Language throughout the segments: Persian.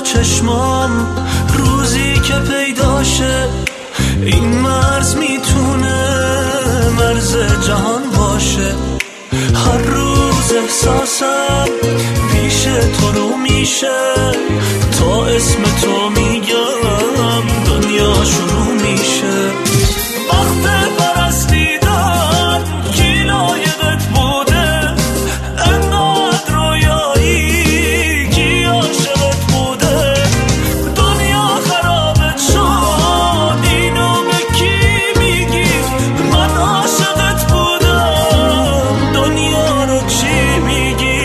چشمام روزی که پیداشه این مرز میتونه مرز جهان باشه. هر روز احساسم پیش تو رو میشه، تا اسم تو میگم دنیا شروع میشه. وقت پرستیدن کی لایقت بوده، انقدر رویایی کی عاشقت بوده. دنیا خرابت شد اینو به کی میگی، من عاشقت بودم دنیا رو چی میگی.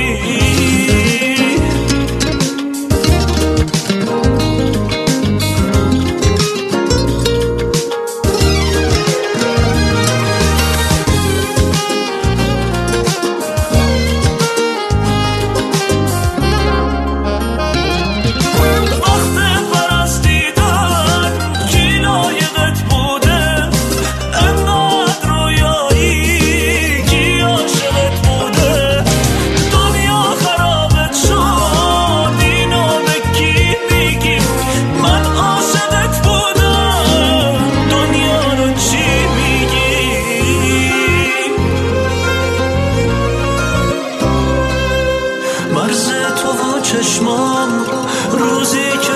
مرز تو و چشمام روزی که